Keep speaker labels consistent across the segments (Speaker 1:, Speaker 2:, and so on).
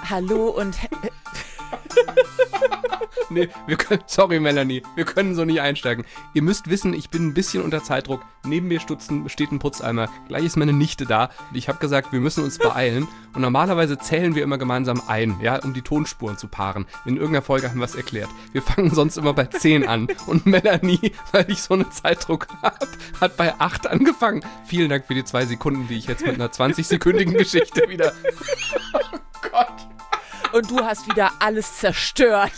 Speaker 1: Hallo und...
Speaker 2: Nee, sorry Melanie, wir können so nicht einsteigen. Ihr müsst wissen, ich bin ein bisschen unter Zeitdruck. Neben mir steht ein Putzeimer. Gleich ist meine Nichte da und ich habe gesagt, wir müssen uns beeilen. Und normalerweise zählen wir immer gemeinsam ein, ja, um die Tonspuren zu paaren. In irgendeiner Folge haben wir es erklärt. Wir fangen sonst immer bei 10 an. Und Melanie, weil ich so einen Zeitdruck habe, hat bei 8 angefangen. Vielen Dank für die 2 Sekunden, die ich jetzt mit einer 20-sekündigen Geschichte wieder... Oh Gott.
Speaker 1: Und du hast wieder alles zerstört.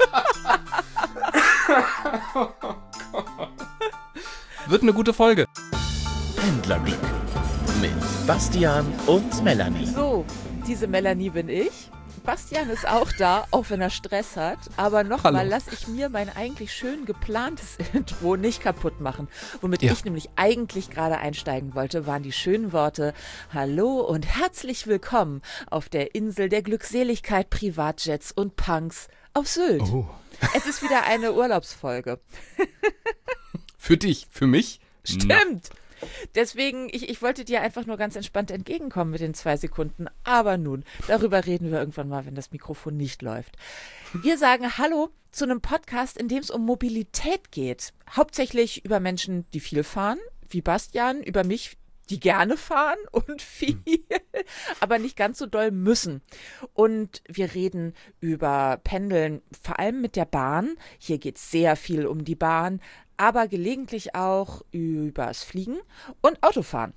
Speaker 2: Wird eine gute Folge.
Speaker 3: Händlerglück mit Bastian und Melanie.
Speaker 1: So, diese Melanie bin ich. Bastian ist auch da, auch wenn er Stress hat. Aber nochmal, lasse ich mir mein eigentlich schön geplantes Intro nicht kaputt machen. Womit ich nämlich eigentlich gerade einsteigen wollte, waren die schönen Worte: Hallo und herzlich willkommen auf der Insel der Glückseligkeit, Privatjets und Punks auf Sylt.
Speaker 2: Oh.
Speaker 1: Es ist wieder eine Urlaubsfolge.
Speaker 2: Für dich, für mich?
Speaker 1: Stimmt. Deswegen, ich wollte dir einfach nur ganz entspannt entgegenkommen mit den 2 Sekunden. Aber nun, darüber reden wir irgendwann mal, wenn das Mikrofon nicht läuft. Wir sagen Hallo zu einem Podcast, in dem es um Mobilität geht. Hauptsächlich über Menschen, die viel fahren, wie Bastian, über mich, die gerne fahren und viel, aber nicht ganz so doll müssen. Und wir reden über Pendeln, vor allem mit der Bahn. Hier geht es sehr viel um die Bahn, aber gelegentlich auch übers Fliegen und Autofahren.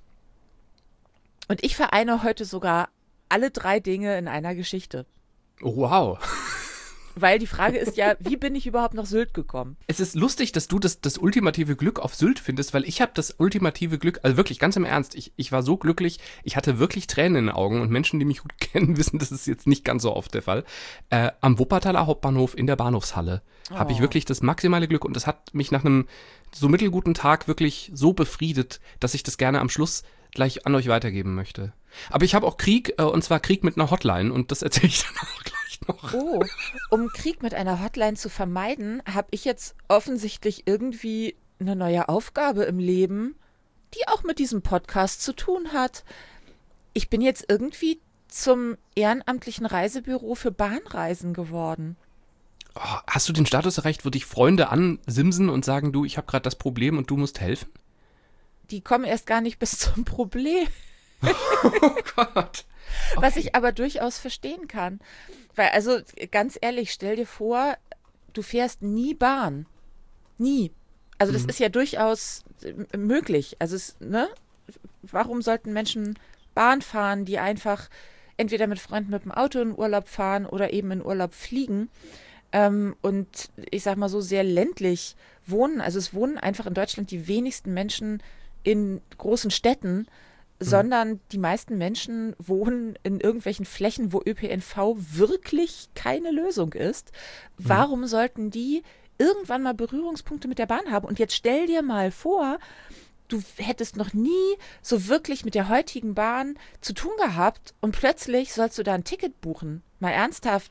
Speaker 1: Und ich vereine heute sogar alle 3 Dinge in einer Geschichte.
Speaker 2: Wow.
Speaker 1: Weil die Frage ist ja, wie bin ich überhaupt nach Sylt gekommen?
Speaker 2: Es ist lustig, dass du das ultimative Glück auf Sylt findest, weil ich habe das ultimative Glück, also wirklich ganz im Ernst, ich war so glücklich, ich hatte wirklich Tränen in den Augen und Menschen, die mich gut kennen, wissen, das ist jetzt nicht ganz so oft der Fall. Am Wuppertaler Hauptbahnhof in der Bahnhofshalle habe ich wirklich das maximale Glück und das hat mich nach einem so mittelguten Tag wirklich so befriedet, dass ich das gerne am Schluss gleich an euch weitergeben möchte. Aber ich habe auch Krieg, und zwar Krieg mit einer Hotline und das erzähle ich dann auch gleich noch.
Speaker 1: Oh, um Krieg mit einer Hotline zu vermeiden, habe ich jetzt offensichtlich irgendwie eine neue Aufgabe im Leben, die auch mit diesem Podcast zu tun hat. Ich bin jetzt irgendwie zum ehrenamtlichen Reisebüro für Bahnreisen geworden.
Speaker 2: Oh, hast du den Status erreicht, wo dich Freunde ansimsen und sagen, du, ich habe gerade das Problem und du musst helfen?
Speaker 1: Die kommen erst gar nicht bis zum Problem.
Speaker 2: Oh Gott. Okay.
Speaker 1: Was ich aber durchaus verstehen kann. Weil, also ganz ehrlich, stell dir vor, du fährst nie Bahn. Nie. Also das ist ja durchaus möglich. Also warum sollten Menschen Bahn fahren, die einfach entweder mit Freunden mit dem Auto in Urlaub fahren oder eben in Urlaub fliegen? Und ich sag mal so sehr ländlich wohnen. Also es wohnen einfach in Deutschland die wenigsten Menschen in großen Städten, sondern die meisten Menschen wohnen in irgendwelchen Flächen, wo ÖPNV wirklich keine Lösung ist. Warum sollten die irgendwann mal Berührungspunkte mit der Bahn haben? Und jetzt stell dir mal vor, du hättest noch nie so wirklich mit der heutigen Bahn zu tun gehabt und plötzlich sollst du da ein Ticket buchen. Mal ernsthaft,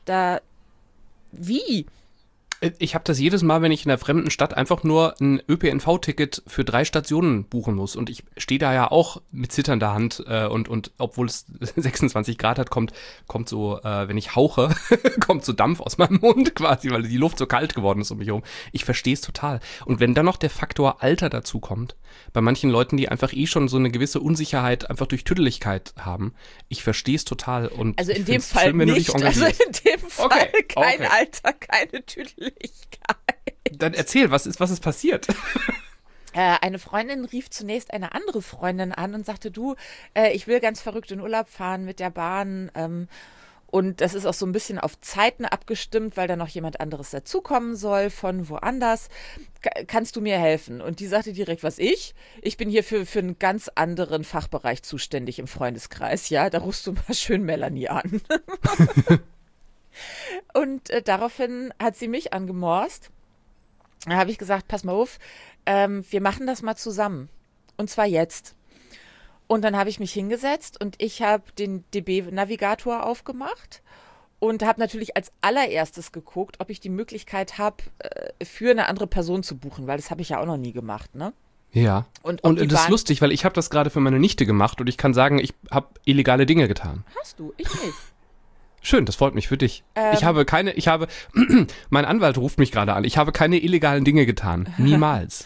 Speaker 1: wie?
Speaker 2: Ich habe das jedes Mal, wenn ich in einer fremden Stadt einfach nur ein ÖPNV-Ticket für 3 Stationen buchen muss. Und ich stehe da ja auch mit zitternder Hand und obwohl es 26 Grad hat, kommt so, wenn ich hauche, kommt so Dampf aus meinem Mund quasi, weil die Luft so kalt geworden ist um mich herum. Ich verstehe es total. Und wenn dann noch der Faktor Alter dazu kommt, bei manchen Leuten, die einfach schon so eine gewisse Unsicherheit einfach durch Tüdeligkeit haben, ich verstehe es total. Und
Speaker 1: also in dem Fall
Speaker 2: schön,
Speaker 1: nicht, also in dem Fall kein Alter, keine Tüdeligkeit.
Speaker 2: Dann erzähl, was ist passiert?
Speaker 1: Eine Freundin rief zunächst eine andere Freundin an und sagte, du, ich will ganz verrückt in Urlaub fahren mit der Bahn und das ist auch so ein bisschen auf Zeiten abgestimmt, weil da noch jemand anderes dazukommen soll von woanders. Kannst du mir helfen? Und die sagte direkt, was ich? Ich bin hier für einen ganz anderen Fachbereich zuständig im Freundeskreis, ja, da rufst du mal schön Melanie an. Und daraufhin hat sie mich angemorst. Da habe ich gesagt, pass mal auf, wir machen das mal zusammen. Und zwar jetzt. Und dann habe ich mich hingesetzt und ich habe den DB-Navigator aufgemacht und habe natürlich als allererstes geguckt, ob ich die Möglichkeit habe, für eine andere Person zu buchen, weil das habe ich ja auch noch nie gemacht, ne?
Speaker 2: Ja, und das ist lustig, weil ich habe das gerade für meine Nichte gemacht und ich kann sagen, ich habe illegale Dinge getan.
Speaker 1: Hast du? Ich nicht.
Speaker 2: Schön, das freut mich für dich. Mein Anwalt ruft mich gerade an. Ich habe keine illegalen Dinge getan. Niemals.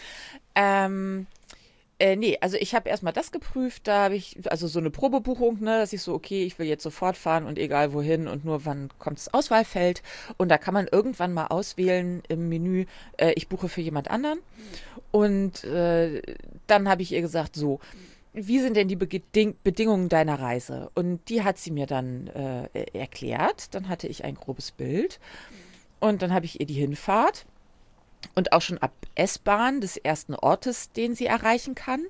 Speaker 1: Nee, also ich habe erstmal das geprüft, da habe ich, also so eine Probebuchung, ne, dass ich so, okay, ich will jetzt sofort fahren und egal wohin und nur wann kommt das Auswahlfeld. Und da kann man irgendwann mal auswählen im Menü, ich buche für jemand anderen. Und dann habe ich ihr gesagt, so, wie sind denn die Bedingungen deiner Reise? Und die hat sie mir dann erklärt. Dann hatte ich ein grobes Bild. Und dann habe ich ihr die Hinfahrt und auch schon ab S-Bahn des ersten Ortes, den sie erreichen kann.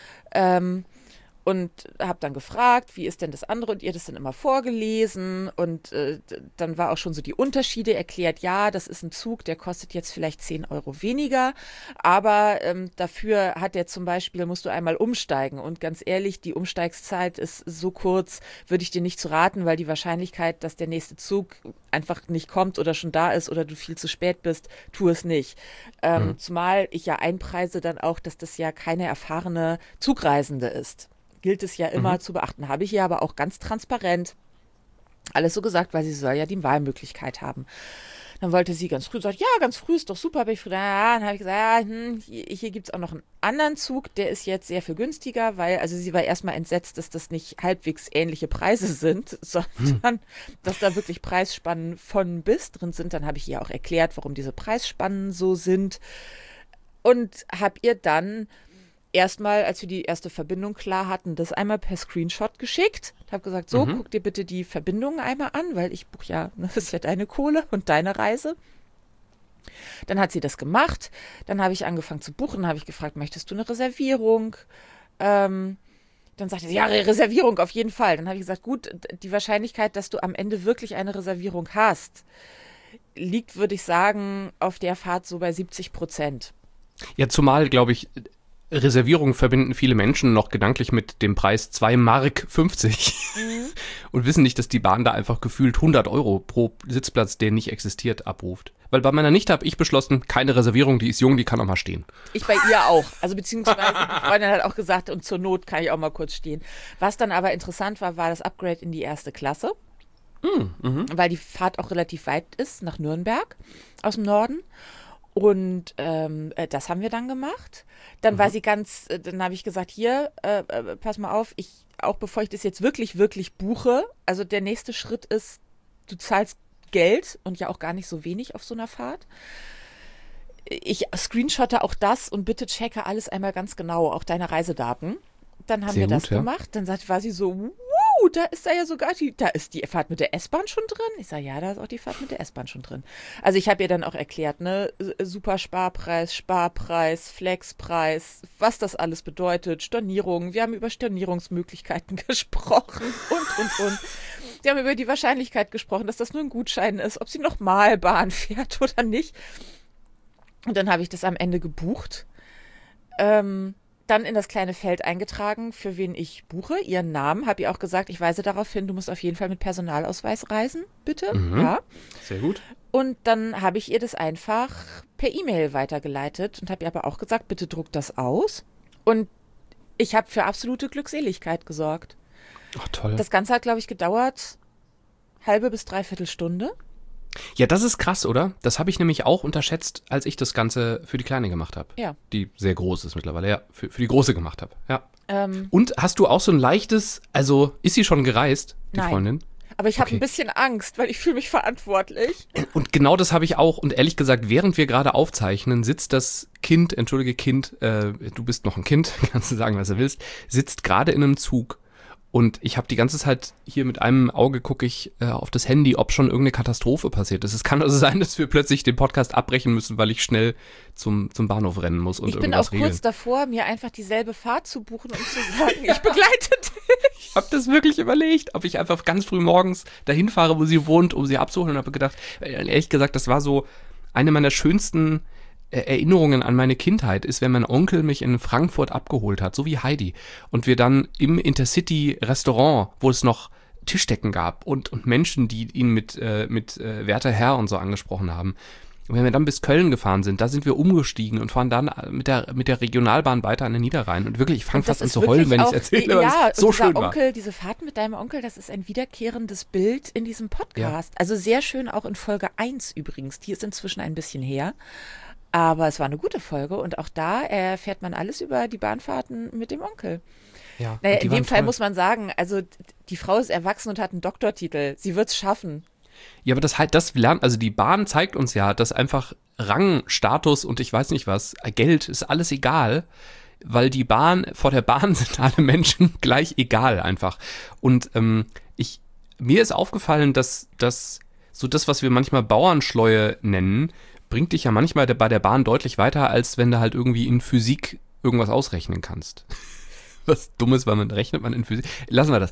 Speaker 1: Und habe dann gefragt, wie ist denn das andere? Und ihr das dann immer vorgelesen. Und dann war auch schon so die Unterschiede erklärt. Ja, das ist ein Zug, der kostet jetzt vielleicht 10 Euro weniger. Aber dafür hat der zum Beispiel, musst du einmal umsteigen. Und ganz ehrlich, die Umsteigszeit ist so kurz, würde ich dir nicht zu raten, weil die Wahrscheinlichkeit, dass der nächste Zug einfach nicht kommt oder schon da ist oder du viel zu spät bist, tu es nicht. Zumal ich ja einpreise dann auch, dass das ja keine erfahrene Zugreisende ist. Gilt es ja immer zu beachten. Habe ich ihr aber auch ganz transparent alles so gesagt, weil sie soll ja die Wahlmöglichkeit haben. Dann wollte sie ganz früh, sagt, ja, ganz früh ist doch super. Bin ich früh, dann habe ich gesagt, ja, hier gibt es auch noch einen anderen Zug, der ist jetzt sehr viel günstiger, weil, also sie war erstmal entsetzt, dass das nicht halbwegs ähnliche Preise sind, sondern dass da wirklich Preisspannen von bis drin sind. Dann habe ich ihr auch erklärt, warum diese Preisspannen so sind und habe ihr dann erstmal, als wir die erste Verbindung klar hatten, das einmal per Screenshot geschickt. Ich habe gesagt, so, guck dir bitte die Verbindungen einmal an, weil ich buche ja, das ist ja deine Kohle und deine Reise. Dann hat sie das gemacht. Dann habe ich angefangen zu buchen. Habe ich gefragt, möchtest du eine Reservierung? Dann sagte sie, ja, Reservierung auf jeden Fall. Dann habe ich gesagt, gut, die Wahrscheinlichkeit, dass du am Ende wirklich eine Reservierung hast, liegt, würde ich sagen, auf der Fahrt so bei 70%.
Speaker 2: Ja, zumal, glaube ich, Reservierungen verbinden viele Menschen noch gedanklich mit dem Preis 2,50 Mark und wissen nicht, dass die Bahn da einfach gefühlt 100 Euro pro Sitzplatz, der nicht existiert, abruft. Weil bei meiner Nichte habe ich beschlossen, keine Reservierung, die ist jung, die kann auch mal stehen.
Speaker 1: Ich bei ihr auch. Also beziehungsweise die Freundin hat auch gesagt, und zur Not kann ich auch mal kurz stehen. Was dann aber interessant war, war das Upgrade in die erste Klasse. Weil die Fahrt auch relativ weit ist, nach Nürnberg aus dem Norden. Und das haben wir dann gemacht. Dann war sie dann habe ich gesagt, hier, pass mal auf, auch bevor ich das jetzt wirklich, wirklich buche, also der nächste Schritt ist, du zahlst Geld und ja auch gar nicht so wenig auf so einer Fahrt. Ich screenshotte auch das und bitte checke alles einmal ganz genau, auch deine Reisedaten. Dann haben wir das gemacht. Dann war sie so, da ist da ja sogar da ist die Fahrt mit der S-Bahn schon drin. Ich sage, ja, da ist auch die Fahrt mit der S-Bahn schon drin. Also ich habe ihr dann auch erklärt, ne, super Sparpreis, Flexpreis, was das alles bedeutet, Stornierungen. Wir haben über Stornierungsmöglichkeiten gesprochen und. Wir haben über die Wahrscheinlichkeit gesprochen, dass das nur ein Gutschein ist, ob sie nochmal Bahn fährt oder nicht. Und dann habe ich das am Ende gebucht. Dann in das kleine Feld eingetragen, für wen ich buche, ihren Namen. Habe ihr auch gesagt, ich weise darauf hin, du musst auf jeden Fall mit Personalausweis reisen, bitte. Ja.
Speaker 2: Sehr gut.
Speaker 1: Und dann habe ich ihr das einfach per E-Mail weitergeleitet und habe ihr aber auch gesagt, bitte druck das aus. Und ich habe für absolute Glückseligkeit gesorgt.
Speaker 2: Ach, toll.
Speaker 1: Das Ganze hat, glaube ich, gedauert halbe bis dreiviertel Stunde.
Speaker 2: Ja, das ist krass, oder? Das habe ich nämlich auch unterschätzt, als ich das Ganze für die Kleine gemacht habe.
Speaker 1: Ja.
Speaker 2: Die sehr groß ist mittlerweile, ja. Für die Große gemacht habe, ja.
Speaker 1: Und
Speaker 2: hast du auch so ein leichtes, also ist sie schon gereist, die
Speaker 1: Nein.
Speaker 2: Freundin?
Speaker 1: Aber ich habe ein bisschen Angst, weil ich fühle mich verantwortlich.
Speaker 2: Und genau das habe ich auch. Und ehrlich gesagt, während wir gerade aufzeichnen, sitzt das Kind, du bist noch ein Kind, kannst du sagen, was du willst, sitzt gerade in einem Zug. Und ich habe die ganze Zeit hier mit einem Auge gucke ich auf das Handy, ob schon irgendeine Katastrophe passiert ist. Es kann also sein, dass wir plötzlich den Podcast abbrechen müssen, weil ich schnell zum Bahnhof rennen muss und irgendwas regeln. Ich bin auch
Speaker 1: kurz davor, mir einfach dieselbe Fahrt zu buchen und zu sagen, ich begleite dich.
Speaker 2: Ich habe das wirklich überlegt, ob ich einfach ganz früh morgens dahin fahre, wo sie wohnt, um sie abzuholen. Und habe gedacht, ehrlich gesagt, das war so eine meiner schönsten Erinnerungen an meine Kindheit ist, wenn mein Onkel mich in Frankfurt abgeholt hat, so wie Heidi. Und wir dann im Intercity-Restaurant, wo es noch Tischdecken gab und Menschen, die ihn mit werter Herr und so angesprochen haben, Und wenn wir dann bis Köln gefahren sind, da sind wir umgestiegen und fahren dann mit der Regionalbahn weiter an den Niederrhein. Und wirklich, ich fange fast an zu heulen, wenn ich es erzähle, weil es so schön war.
Speaker 1: Diese Fahrt mit deinem Onkel, das ist ein wiederkehrendes Bild in diesem Podcast. Ja. Also sehr schön auch in Folge 1 übrigens. Die ist inzwischen ein bisschen her. Aber es war eine gute Folge und auch da erfährt man alles über die Bahnfahrten mit dem Onkel.
Speaker 2: Ja,
Speaker 1: naja, in dem Fall muss man sagen, also die Frau ist erwachsen und hat einen Doktortitel. Sie wird es schaffen.
Speaker 2: Ja, aber das lernt, also die Bahn zeigt uns ja, dass einfach Rang, Status und ich weiß nicht was, Geld ist alles egal, weil vor der Bahn sind alle Menschen gleich egal einfach. Und mir ist aufgefallen, dass das, was wir manchmal Bauernschleue nennen, bringt dich ja manchmal bei der Bahn deutlich weiter, als wenn du halt irgendwie in Physik irgendwas ausrechnen kannst. Was Dummes, weil rechnet man in Physik. Lassen wir das.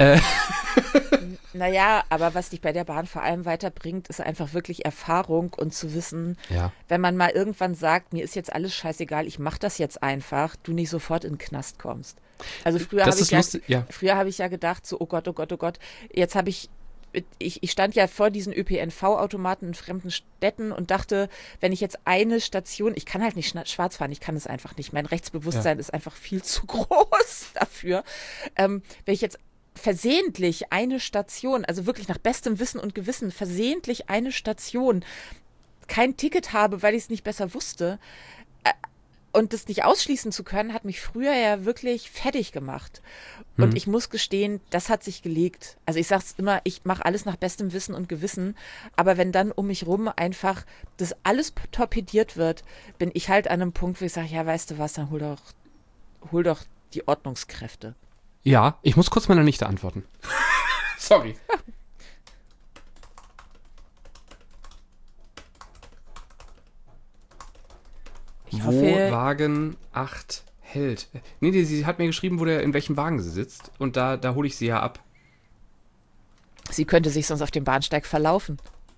Speaker 1: Naja, aber was dich bei der Bahn vor allem weiterbringt, ist einfach wirklich Erfahrung und zu wissen, wenn man mal irgendwann sagt, mir ist jetzt alles scheißegal, ich mach das jetzt einfach, du nicht sofort in den Knast kommst. Also früher habe ich ja gedacht, so, oh Gott, jetzt habe ich stand ja vor diesen ÖPNV-Automaten in fremden Städten und dachte, wenn ich jetzt eine Station, ich kann halt nicht schwarz fahren, ich kann es einfach nicht. Mein Rechtsbewusstsein ist einfach viel zu groß dafür. Wenn ich jetzt versehentlich eine Station, also wirklich nach bestem Wissen und Gewissen, versehentlich eine Station kein Ticket habe, weil ich es nicht besser wusste, und das nicht ausschließen zu können, hat mich früher ja wirklich fertig gemacht. Und ich muss gestehen, das hat sich gelegt. Also ich sag's immer, ich mache alles nach bestem Wissen und Gewissen. Aber wenn dann um mich rum einfach das alles torpediert wird, bin ich halt an einem Punkt, wo ich sage, ja, weißt du was, dann hol doch die Ordnungskräfte.
Speaker 2: Ja, ich muss kurz meiner Nichte antworten. Sorry. Wo Wagen 8 hält. Nee, sie hat mir geschrieben, in welchem Wagen sie sitzt. Und da hole ich sie ja ab.
Speaker 1: Sie könnte sich sonst auf dem Bahnsteig verlaufen.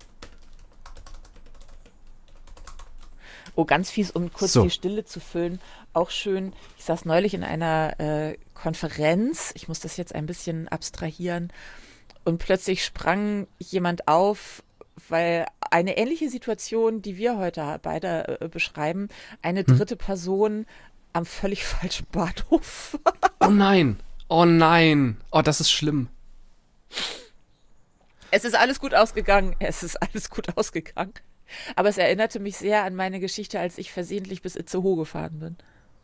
Speaker 1: Oh, ganz fies, um kurz die Stille zu füllen. Auch schön, ich saß neulich in einer Konferenz. Ich muss das jetzt ein bisschen abstrahieren. Und plötzlich sprang jemand auf, weil eine ähnliche Situation, die wir heute beide beschreiben, eine dritte Person am völlig falschen Bahnhof war.
Speaker 2: Oh nein, oh, das ist schlimm.
Speaker 1: Es ist alles gut ausgegangen, aber es erinnerte mich sehr an meine Geschichte, als ich versehentlich bis Itzehoe gefahren bin.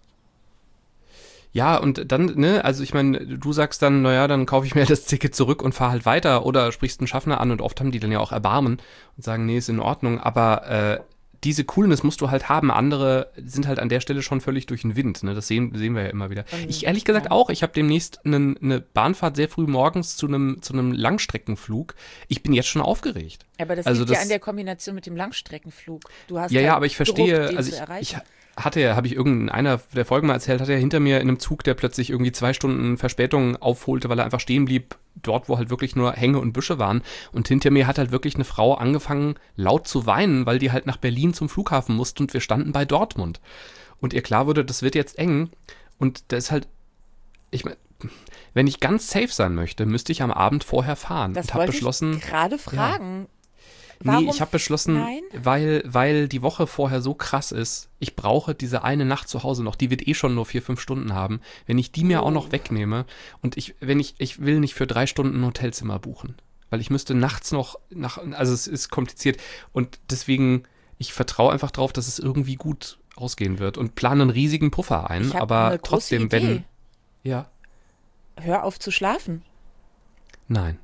Speaker 2: Ja, und dann, ne, also ich meine, du sagst dann, naja, dann kaufe ich mir das Ticket zurück und fahre halt weiter oder sprichst einen Schaffner an und oft haben die dann ja auch Erbarmen und sagen, nee, ist in Ordnung, aber diese Coolness musst du halt haben, andere sind halt an der Stelle schon völlig durch den Wind, ne, das sehen wir ja immer wieder. Ich ehrlich gesagt auch, ich habe demnächst eine Bahnfahrt sehr früh morgens zu einem Langstreckenflug, ich bin jetzt schon aufgeregt.
Speaker 1: Aber das liegt ja an der Kombination mit dem Langstreckenflug. Du hast
Speaker 2: ja, aber ich verstehe, Druck, also habe ich irgendeiner der Folgen mal erzählt, hatte er hinter mir in einem Zug, der plötzlich irgendwie 2 Stunden Verspätung aufholte, weil er einfach stehen blieb, dort, wo halt wirklich nur Hänge und Büsche waren. Und hinter mir hat halt wirklich eine Frau angefangen, laut zu weinen, weil die halt nach Berlin zum Flughafen musste und wir standen bei Dortmund. Und ihr klar wurde, das wird jetzt eng. Und da ist halt, ich meine, wenn ich ganz safe sein möchte, müsste ich am Abend vorher fahren.
Speaker 1: Das wollte ich gerade fragen.
Speaker 2: Ja. Nee, ich habe beschlossen, weil die Woche vorher so krass ist, ich brauche diese eine Nacht zu Hause noch, die wird eh schon nur 4-5 Stunden haben, wenn ich die mir auch noch wegnehme und ich will nicht für 3 Stunden ein Hotelzimmer buchen, weil ich müsste nachts noch, also es ist kompliziert und deswegen, ich vertraue einfach drauf, dass es irgendwie gut ausgehen wird und plane einen riesigen Puffer ein, aber trotzdem,
Speaker 1: Idee.
Speaker 2: Ja.
Speaker 1: Hör auf zu schlafen.
Speaker 2: Nein.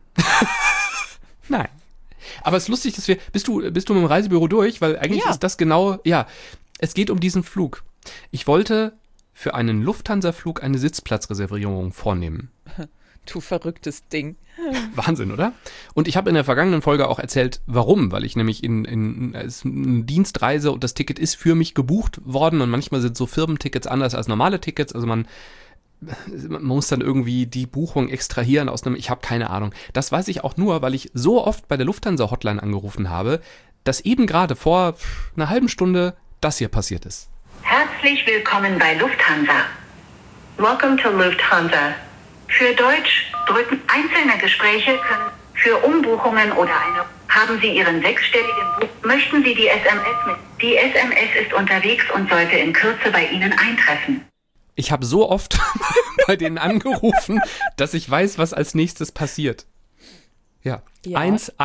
Speaker 2: Nein. Aber es ist lustig, dass bist du mit dem Reisebüro durch? Weil eigentlich ist das genau, es geht um diesen Flug. Ich wollte für einen Lufthansa-Flug eine Sitzplatzreservierung vornehmen.
Speaker 1: Du verrücktes Ding.
Speaker 2: Wahnsinn, oder? Und ich habe in der vergangenen Folge auch erzählt, warum. Weil ich nämlich in Dienstreise und das Ticket ist für mich gebucht worden und manchmal sind so Firmentickets anders als normale Tickets. Also man muss dann irgendwie die Buchung extrahieren aus ich habe keine Ahnung. Das weiß ich auch nur, weil ich so oft bei der Lufthansa-Hotline angerufen habe, dass eben gerade vor einer halben Stunde das hier passiert ist.
Speaker 4: Herzlich willkommen bei Lufthansa. Welcome to Lufthansa. Für Deutsch drücken einzelne Gespräche können für Umbuchungen oder eine Haben Sie Ihren sechsstelligen Buch? Möchten Sie die SMS mit? Die SMS ist unterwegs und sollte in Kürze bei Ihnen eintreffen.
Speaker 2: Ich habe so oft bei denen angerufen, dass ich weiß, was als nächstes passiert. Ja,
Speaker 1: Ja.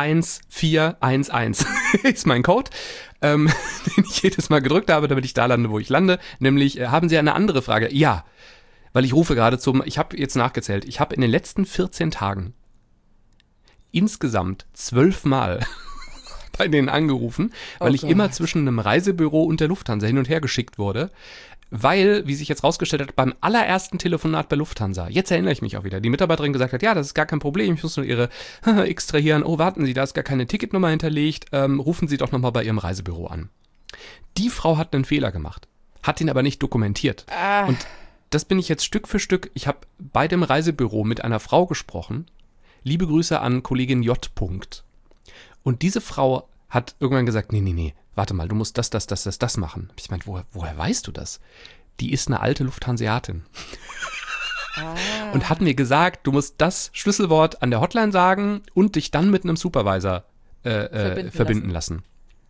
Speaker 2: 11411 ist mein Code, den ich jedes Mal gedrückt habe, damit ich da lande, wo ich lande. Nämlich, haben Sie eine andere Frage? Ja, weil ich rufe gerade ich habe jetzt nachgezählt, ich habe in den letzten 14 Tagen insgesamt 12 Mal bei denen angerufen, weil ich immer zwischen einem Reisebüro und der Lufthansa hin und her geschickt wurde. Weil, wie sich jetzt rausgestellt hat, beim allerersten Telefonat bei Lufthansa, jetzt erinnere ich mich auch wieder, die Mitarbeiterin gesagt hat, ja, das ist gar kein Problem, ich muss nur Ihre extrahieren. Oh, warten Sie, da ist gar keine Ticketnummer hinterlegt, rufen Sie doch nochmal bei Ihrem Reisebüro an. Die Frau hat einen Fehler gemacht, hat ihn aber nicht dokumentiert. Und das bin ich jetzt Stück für Stück, ich habe bei dem Reisebüro mit einer Frau gesprochen, liebe Grüße an Kollegin J. Und diese Frau hat irgendwann gesagt, nee, warte mal, du musst das machen. Ich meine, woher weißt du das? Die ist eine alte Lufthanseatin. Und hat mir gesagt, du musst das Schlüsselwort an der Hotline sagen und dich dann mit einem Supervisor verbinden lassen.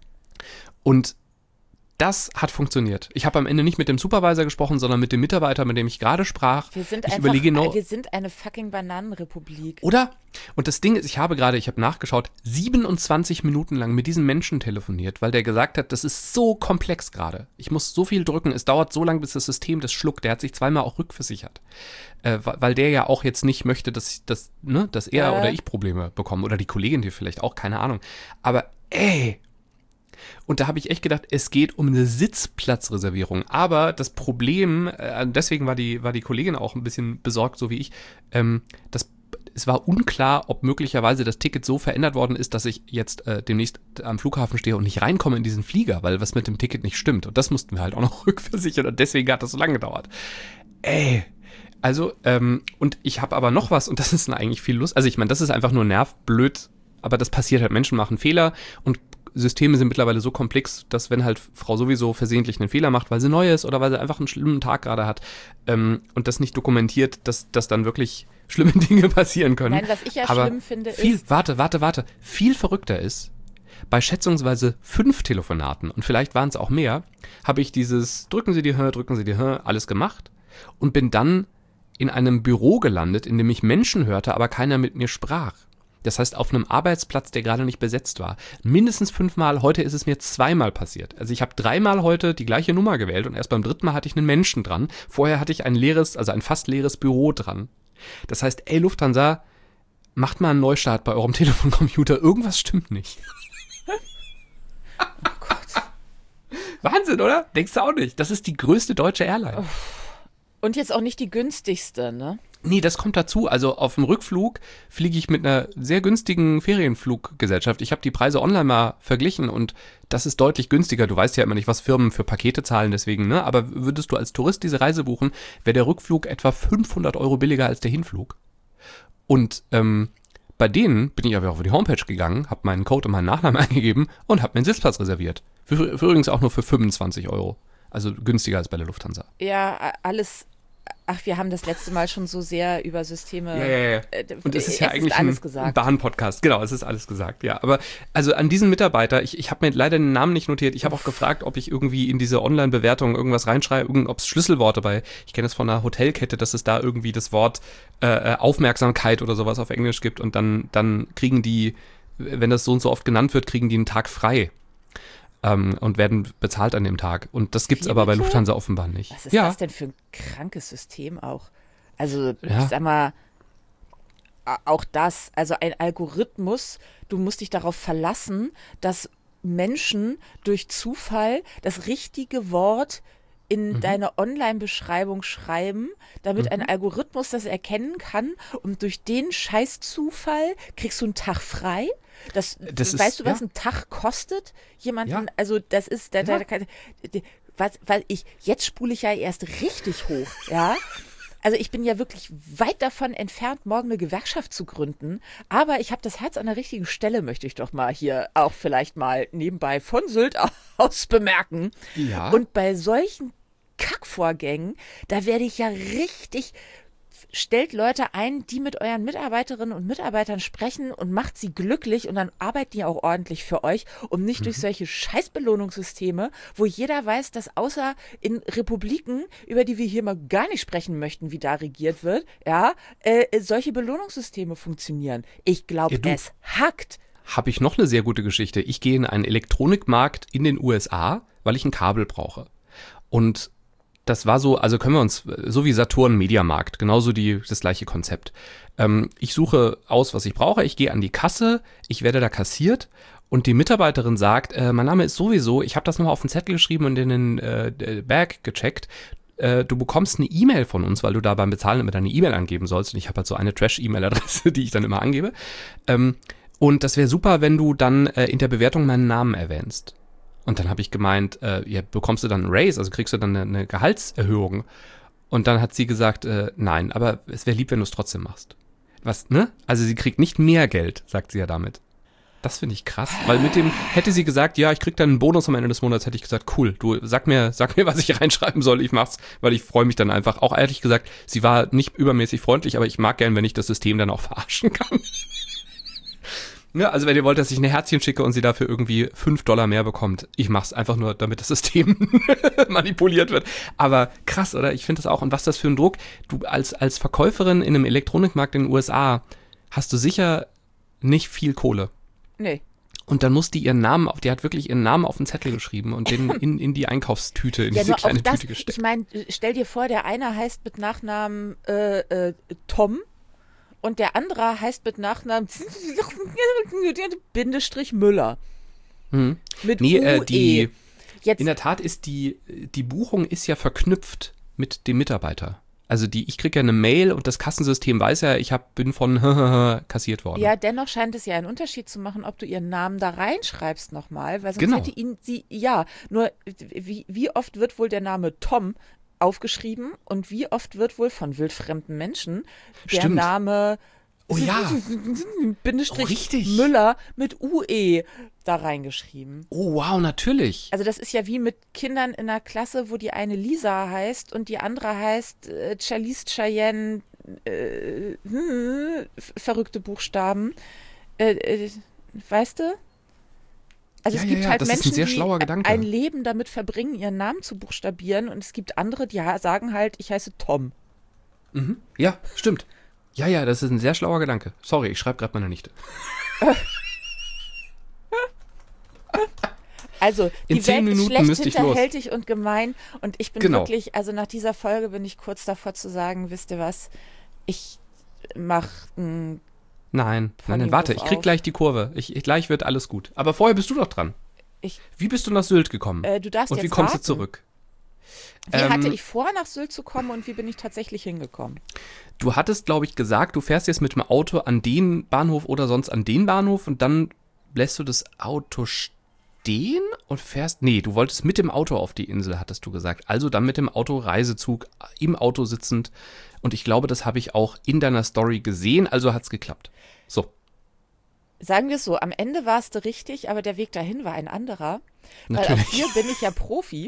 Speaker 2: Und das hat funktioniert. Ich habe am Ende nicht mit dem Supervisor gesprochen, sondern mit dem Mitarbeiter, mit dem ich gerade sprach.
Speaker 1: Wir sind
Speaker 2: wir
Speaker 1: sind eine fucking Bananenrepublik.
Speaker 2: Oder? Und das Ding ist, ich habe nachgeschaut, 27 Minuten lang mit diesem Menschen telefoniert, weil der gesagt hat, das ist so komplex gerade. Ich muss so viel drücken, es dauert so lange, bis das System das schluckt. Der hat sich zweimal auch rückversichert. Weil der ja auch jetzt nicht möchte, dass er oder ich Probleme bekommen. Oder die Kollegin hier vielleicht auch, keine Ahnung. Aber und da habe ich echt gedacht, es geht um eine Sitzplatzreservierung. Aber das Problem, deswegen war die Kollegin auch ein bisschen besorgt, so wie ich, es war unklar, ob möglicherweise das Ticket so verändert worden ist, dass ich jetzt demnächst am Flughafen stehe und nicht reinkomme in diesen Flieger, weil was mit dem Ticket nicht stimmt. Und das mussten wir halt auch noch rückversichern und deswegen hat das so lange gedauert. Also, und ich habe aber noch was und das ist eigentlich viel Lust. Also ich meine, das ist einfach nur nervblöd, aber das passiert halt. Menschen machen Fehler und Systeme sind mittlerweile so komplex, dass wenn halt Frau sowieso versehentlich einen Fehler macht, weil sie neu ist oder weil sie einfach einen schlimmen Tag gerade hat und das nicht dokumentiert, dass dann wirklich schlimme Dinge passieren können.
Speaker 1: Nein, was ich ja
Speaker 2: aber
Speaker 1: schlimm finde,
Speaker 2: ist... Warte. Viel verrückter ist, bei schätzungsweise 5 Telefonaten, und vielleicht waren es auch mehr, habe ich dieses drücken Sie die alles gemacht und bin dann in einem Büro gelandet, in dem ich Menschen hörte, aber keiner mit mir sprach. Das heißt, auf einem Arbeitsplatz, der gerade nicht besetzt war. Mindestens 5 Mal, heute ist es mir 2 Mal passiert. Also ich habe 3 Mal heute die gleiche Nummer gewählt und erst beim 3. Mal hatte ich einen Menschen dran. Vorher hatte ich ein fast leeres Büro dran. Das heißt, Lufthansa, macht mal einen Neustart bei eurem Telefoncomputer. Irgendwas stimmt nicht.
Speaker 1: oh Gott.
Speaker 2: Wahnsinn, oder? Denkst du auch nicht? Das ist die größte deutsche Airline.
Speaker 1: Und jetzt auch nicht die günstigste, ne?
Speaker 2: Nee, das kommt dazu. Also auf dem Rückflug fliege ich mit einer sehr günstigen Ferienfluggesellschaft. Ich habe die Preise online mal verglichen und das ist deutlich günstiger. Du weißt ja immer nicht, was Firmen für Pakete zahlen, deswegen, ne? Aber würdest du als Tourist diese Reise buchen, wäre der Rückflug etwa 500 € billiger als der Hinflug. Und bei denen bin ich aber auf die Homepage gegangen, habe meinen Code und meinen Nachnamen eingegeben und habe mir einen Sitzplatz reserviert. Für übrigens auch nur für 25 €. Also günstiger als bei der Lufthansa.
Speaker 1: Ja, alles. Ach, wir haben das letzte Mal schon so sehr über Systeme.
Speaker 2: Ja. Und es ist ja eigentlich
Speaker 1: alles
Speaker 2: ein
Speaker 1: gesagt.
Speaker 2: Bahn-Podcast. Genau, es ist alles gesagt, ja. Aber also an diesen Mitarbeiter, ich habe mir leider den Namen nicht notiert. Ich habe auch gefragt, ob ich irgendwie in diese Online-Bewertung irgendwas reinschreibe, ob es Schlüsselworte ich kenne es von einer Hotelkette, dass es da irgendwie das Wort Aufmerksamkeit oder sowas auf Englisch gibt und dann kriegen die, wenn das so und so oft genannt wird, kriegen die einen Tag frei. Und werden bezahlt an dem Tag. Und das gibt's aber bei Lufthansa offenbar nicht.
Speaker 1: Was ist das denn für ein krankes System auch? Also, ich sag mal, auch das, also ein Algorithmus, du musst dich darauf verlassen, dass Menschen durch Zufall das richtige Wort in deine Online-Beschreibung schreiben, damit ein Algorithmus das erkennen kann und durch den Scheißzufall kriegst du einen Tag frei. Weißt du, was ein Tag kostet? Also das ist, jetzt spule ich ja erst richtig hoch, ja. Also ich bin ja wirklich weit davon entfernt, morgen eine Gewerkschaft zu gründen, aber ich habe das Herz an der richtigen Stelle, möchte ich doch mal hier auch vielleicht mal nebenbei von Sylt aus bemerken.
Speaker 2: Ja.
Speaker 1: Und bei solchen Kackvorgängen, da werde ich ja richtig stellt Leute ein, die mit euren Mitarbeiterinnen und Mitarbeitern sprechen und macht sie glücklich und dann arbeiten die auch ordentlich für euch und nicht durch solche Scheißbelohnungssysteme, wo jeder weiß, dass außer in Republiken, über die wir hier mal gar nicht sprechen möchten, wie da regiert wird, solche Belohnungssysteme funktionieren. Ich glaube, es hackt.
Speaker 2: Habe ich noch eine sehr gute Geschichte. Ich gehe in einen Elektronikmarkt in den USA, weil ich ein Kabel brauche. Und das war so, also können wir uns, so wie Saturn Mediamarkt, genauso das gleiche Konzept. Ich suche aus, was ich brauche, ich gehe an die Kasse, ich werde da kassiert und die Mitarbeiterin sagt, mein Name ist sowieso, ich habe das nochmal auf den Zettel geschrieben und in den Bag gecheckt. Du bekommst eine E-Mail von uns, weil du da beim Bezahlen immer deine E-Mail angeben sollst. Und ich habe halt so eine Trash-E-Mail-Adresse, die ich dann immer angebe. Und das wäre super, wenn du dann in der Bewertung meinen Namen erwähnst. Und dann habe ich gemeint, bekommst du dann einen Raise, also kriegst du dann eine Gehaltserhöhung? Und dann hat sie gesagt, nein, aber es wäre lieb, wenn du es trotzdem machst. Was, ne? Also sie kriegt nicht mehr Geld, sagt sie ja damit. Das finde ich krass, weil mit dem, hätte sie gesagt, ja, ich krieg dann einen Bonus am Ende des Monats, hätte ich gesagt, cool, du sag mir, was ich reinschreiben soll, ich mach's, weil ich freue mich dann einfach. Auch ehrlich gesagt, sie war nicht übermäßig freundlich, aber ich mag gern, wenn ich das System dann auch verarschen kann. Ja, also wenn ihr wollt, dass ich ein Herzchen schicke und sie dafür irgendwie $5 mehr bekommt, ich mach's einfach nur, damit das System manipuliert wird. Aber krass, oder? Ich finde das auch. Und was das für ein Druck. Du als Verkäuferin in einem Elektronikmarkt in den USA hast du sicher nicht viel Kohle.
Speaker 1: Nee.
Speaker 2: Und dann muss die hat wirklich ihren Namen auf den Zettel geschrieben und den in die Einkaufstüte, in diese kleine Tüte gesteckt.
Speaker 1: Ich meine, stell dir vor, der eine heißt mit Nachnamen Tom. Und der andere heißt mit Nachnamen Bindestrich Müller. Mit UE. Jetzt,
Speaker 2: in der Tat ist die Buchung ist ja verknüpft mit dem Mitarbeiter. Also ich kriege ja eine Mail und das Kassensystem weiß ja, bin von kassiert worden.
Speaker 1: Ja, dennoch scheint es ja einen Unterschied zu machen, ob du ihren Namen da reinschreibst nochmal, weil sonst hätte nur wie oft wird wohl der Name Tom aufgeschrieben und wie oft wird wohl von wildfremden Menschen der Name Bindestrich Müller mit UE da reingeschrieben.
Speaker 2: Oh wow, natürlich.
Speaker 1: Also das ist ja wie mit Kindern in einer Klasse, wo die eine Lisa heißt und die andere heißt Charlize Cheyenne, verrückte Buchstaben. Weißt du? Also es gibt halt Menschen, die ein Leben damit verbringen, ihren Namen zu buchstabieren und es gibt andere, die sagen halt, ich heiße Tom.
Speaker 2: Mhm. Ja, stimmt. Ja, das ist ein sehr schlauer Gedanke. Sorry, ich schreibe gerade meiner Nichte.
Speaker 1: Also,
Speaker 2: in
Speaker 1: die Welt ist schlecht,
Speaker 2: hinterhältig
Speaker 1: und gemein und ich bin wirklich, also nach dieser Folge bin ich kurz davor zu sagen, wisst ihr was, ich mache ein
Speaker 2: Nein, warte, ich krieg gleich die Kurve. Gleich wird alles gut. Aber vorher bist du doch dran. Wie bist du nach Sylt gekommen?
Speaker 1: Du darfst
Speaker 2: und
Speaker 1: jetzt
Speaker 2: wie kommst
Speaker 1: raten.
Speaker 2: du zurück?
Speaker 1: Wie hatte ich vor, nach Sylt zu kommen und wie bin ich tatsächlich hingekommen?
Speaker 2: Du hattest, glaube ich, gesagt, du fährst jetzt mit dem Auto an den Bahnhof oder sonst an den Bahnhof und dann lässt du das Auto stehen und fährst. Nee, du wolltest mit dem Auto auf die Insel, hattest du gesagt. Also dann mit dem Auto Reisezug, im Auto sitzend. Und ich glaube, das habe ich auch in deiner Story gesehen, also hat's geklappt. So.
Speaker 1: Sagen wir es so, am Ende warst du richtig, aber der Weg dahin war ein anderer.
Speaker 2: Natürlich.
Speaker 1: Weil auch hier bin ich ja Profi.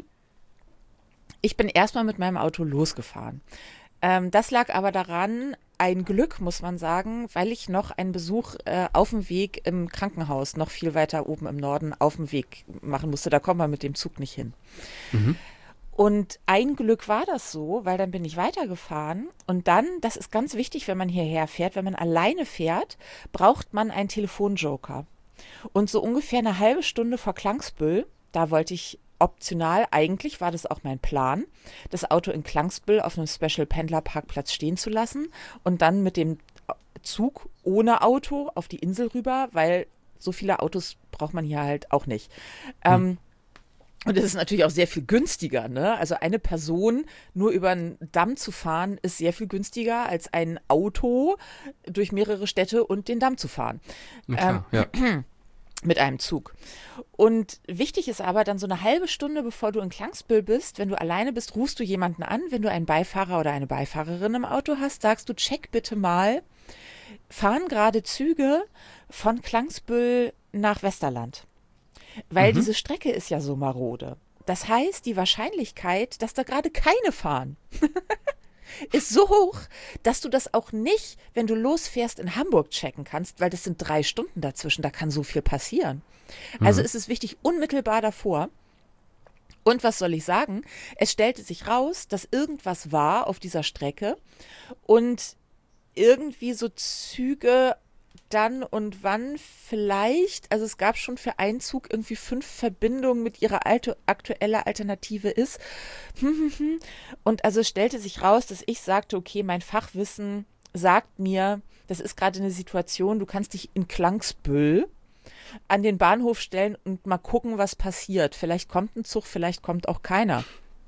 Speaker 1: Ich bin erstmal mit meinem Auto losgefahren. Das lag aber daran, ein Glück, muss man sagen, weil ich noch einen Besuch auf dem Weg im Krankenhaus, noch viel weiter oben im Norden, auf dem Weg machen musste. Da kommt man mit dem Zug nicht hin. Mhm. Und ein Glück war das so, weil dann bin ich weitergefahren und dann, das ist ganz wichtig, wenn man hierher fährt, wenn man alleine fährt, braucht man einen Telefonjoker. Und so ungefähr eine halbe Stunde vor Klangsbüll, da wollte ich optional, eigentlich war das auch mein Plan, das Auto in Klangsbüll auf einem Special-Pendler-Parkplatz stehen zu lassen und dann mit dem Zug ohne Auto auf die Insel rüber, weil so viele Autos braucht man hier halt auch nicht. Und es ist natürlich auch sehr viel günstiger, ne? Also eine Person nur über einen Damm zu fahren, ist sehr viel günstiger als ein Auto durch mehrere Städte und den Damm zu fahren.
Speaker 2: Na klar, ja.
Speaker 1: Mit einem Zug. Und wichtig ist aber dann so eine halbe Stunde, bevor du in Klangsbüll bist, wenn du alleine bist, rufst du jemanden an. Wenn du einen Beifahrer oder eine Beifahrerin im Auto hast, sagst du, check bitte mal, fahren gerade Züge von Klangsbüll nach Westerland. Weil diese Strecke ist ja so marode. Das heißt, die Wahrscheinlichkeit, dass da gerade keine fahren, ist so hoch, dass du das auch nicht, wenn du losfährst, in Hamburg checken kannst, weil das sind 3 Stunden dazwischen, da kann so viel passieren. Also ist es wichtig, unmittelbar davor. Und was soll ich sagen? Es stellte sich raus, dass irgendwas war auf dieser Strecke und irgendwie so Züge dann und wann vielleicht, also es gab schon für einen Zug irgendwie 5 Verbindungen mit ihrer aktuelle Alternative ist. Und also es stellte sich raus, dass ich sagte, okay, mein Fachwissen sagt mir, das ist gerade eine Situation, du kannst dich in Klangsbüll an den Bahnhof stellen und mal gucken, was passiert. Vielleicht kommt ein Zug, vielleicht kommt auch keiner.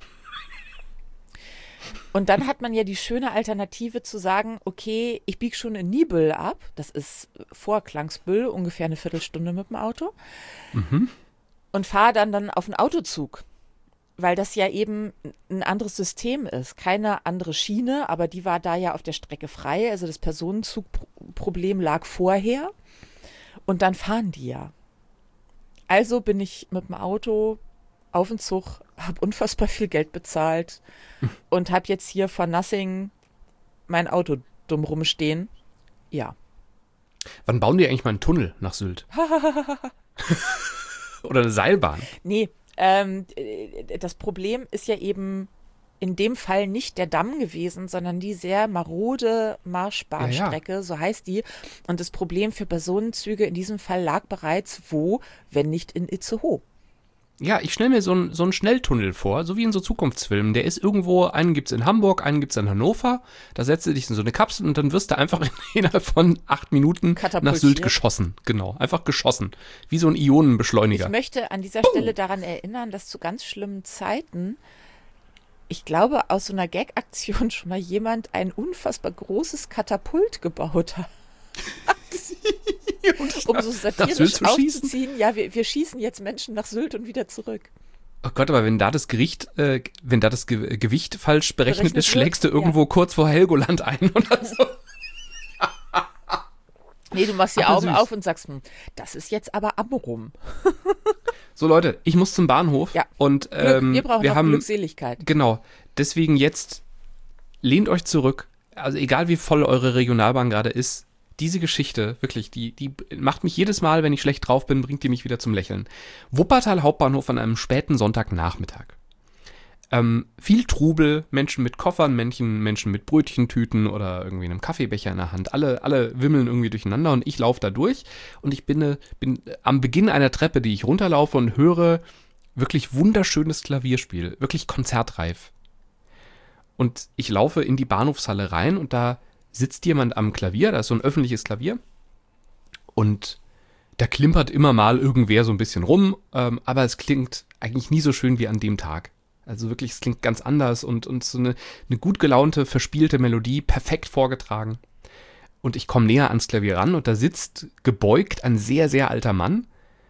Speaker 1: Und dann hat man ja die schöne Alternative zu sagen, okay, ich biege schon in Niebüll ab, das ist vor Klangsbüll, ungefähr eine Viertelstunde mit dem Auto, und fahre dann auf einen Autozug, weil das ja eben ein anderes System ist, keine andere Schiene, aber die war da ja auf der Strecke frei, also das Personenzugproblem lag vorher und dann fahren die ja. Also bin ich mit dem Auto auf den Zug, habe unfassbar viel Geld bezahlt und habe jetzt hier for nothing mein Auto dumm rumstehen. Ja.
Speaker 2: Wann bauen die eigentlich mal einen Tunnel nach Sylt? Oder eine Seilbahn?
Speaker 1: Nee, das Problem ist ja eben in dem Fall nicht der Damm gewesen, sondern die sehr marode Marschbahnstrecke, so heißt die. Und das Problem für Personenzüge in diesem Fall lag bereits wo, wenn nicht in Itzehoe.
Speaker 2: Ja, ich stelle mir so einen Schnelltunnel vor, so wie in so Zukunftsfilmen. Der ist irgendwo, einen gibt's in Hamburg, einen gibt's in Hannover. Da setzt du dich in so eine Kapsel und dann wirst du einfach innerhalb von 8 Minuten nach Sylt geschossen. Genau, einfach geschossen. Wie so ein Ionenbeschleuniger.
Speaker 1: Ich möchte an dieser Stelle daran erinnern, dass zu ganz schlimmen Zeiten, ich glaube, aus so einer Gag-Aktion schon mal jemand ein unfassbar großes Katapult gebaut hat. Um so satirisch aufzuziehen, ja, wir schießen jetzt Menschen nach Sylt und wieder zurück.
Speaker 2: Oh Gott, aber wenn da das Gewicht falsch berechnet ist, schlägst du irgendwo kurz vor Helgoland ein oder so.
Speaker 1: Nee, du machst die Augen auf und sagst, das ist jetzt aber Amrum.
Speaker 2: So Leute, ich muss zum Bahnhof.
Speaker 1: Ja,
Speaker 2: und
Speaker 1: wir brauchen noch Glückseligkeit.
Speaker 2: Genau, deswegen jetzt lehnt euch zurück. Also egal wie voll eure Regionalbahn gerade ist, diese Geschichte, wirklich, die macht mich jedes Mal, wenn ich schlecht drauf bin, bringt die mich wieder zum Lächeln. Wuppertal Hauptbahnhof an einem späten Sonntagnachmittag. Viel Trubel, Menschen mit Koffern, Menschen mit Brötchentüten oder irgendwie einem Kaffeebecher in der Hand. Alle wimmeln irgendwie durcheinander und ich laufe da durch und ich bin am Beginn einer Treppe, die ich runterlaufe und höre wirklich wunderschönes Klavierspiel, wirklich konzertreif. Und ich laufe in die Bahnhofshalle rein und da sitzt jemand am Klavier, da ist so ein öffentliches Klavier und da klimpert immer mal irgendwer so ein bisschen rum, aber es klingt eigentlich nie so schön wie an dem Tag. Also wirklich, es klingt ganz anders und so eine gut gelaunte, verspielte Melodie, perfekt vorgetragen. Und ich komme näher ans Klavier ran und da sitzt gebeugt ein sehr, sehr alter Mann.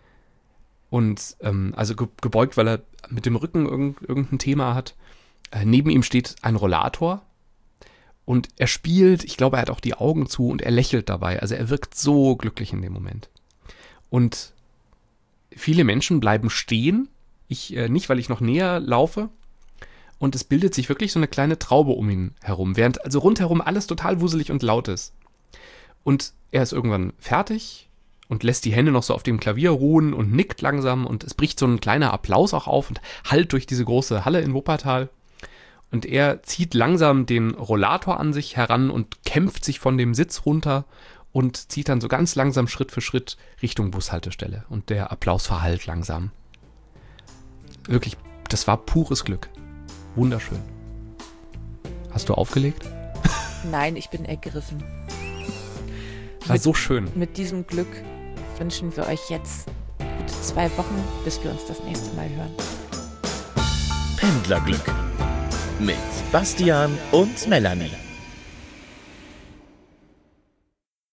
Speaker 2: Und also gebeugt, weil er mit dem Rücken irgendein Thema hat. Neben ihm steht ein Rollator. Und er spielt, ich glaube, er hat auch die Augen zu und er lächelt dabei. Also er wirkt so glücklich in dem Moment. Und viele Menschen bleiben stehen. Ich nicht, weil ich noch näher laufe. Und es bildet sich wirklich so eine kleine Traube um ihn herum. Während also rundherum alles total wuselig und laut ist. Und er ist irgendwann fertig und lässt die Hände noch so auf dem Klavier ruhen und nickt langsam. Und es bricht so ein kleiner Applaus auch auf und hallt durch diese große Halle in Wuppertal. Und er zieht langsam den Rollator an sich heran und kämpft sich von dem Sitz runter und zieht dann so ganz langsam Schritt für Schritt Richtung Bushaltestelle. Und der Applaus verhallt langsam. Wirklich, das war pures Glück. Wunderschön. Hast du aufgelegt?
Speaker 1: Nein, ich bin ergriffen.
Speaker 2: War so schön.
Speaker 1: Mit diesem Glück wünschen wir euch jetzt gute 2 Wochen, bis wir uns das nächste Mal hören.
Speaker 3: Pendlerglück mit Bastian und Melanie.